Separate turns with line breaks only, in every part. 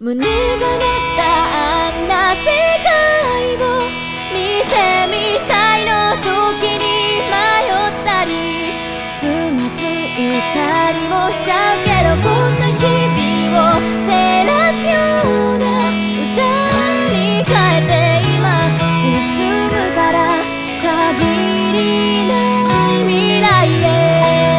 胸が鳴ったあんな世界を見てみたいの時に迷ったりつまずいたりもしちゃうけどこんな日々を照らすような歌に変えて今進むから限りない未来へ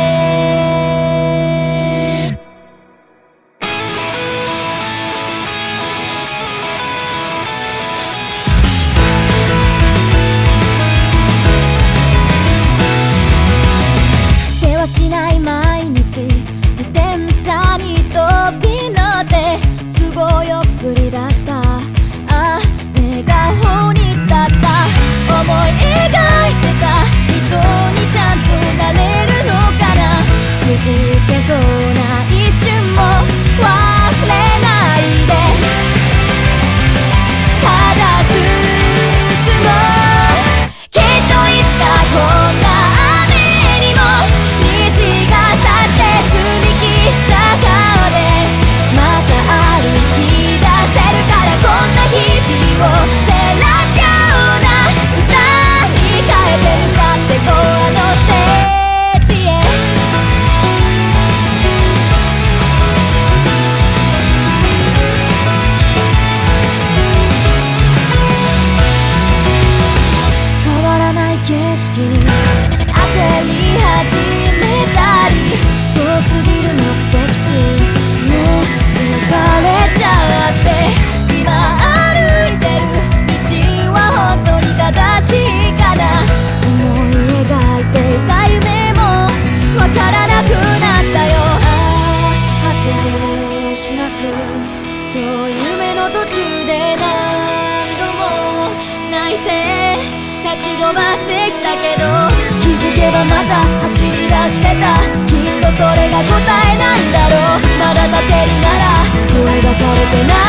しない毎日自転車に飛び乗って都合よく振り出したメガホンに伝った思い描いてた人にちゃんとなれるのかなくじけそうな一瞬も忘れないでただ進もうきっといつかこんなこんな日々を照らすような歌に変えて歌ってこあのステージへ変わらない景色に焦り始めたり遠すぎる目的地もう疲れちゃって今歩いてる道は本当に正しいかな思い描いていた夢もわからなくなったよ果てしなく遠い夢の途中で何度も泣いて立ち止まってきたけど気づけばまた走り出してたきっとそれが答えなんだろうまだ立てるなら声が枯れてない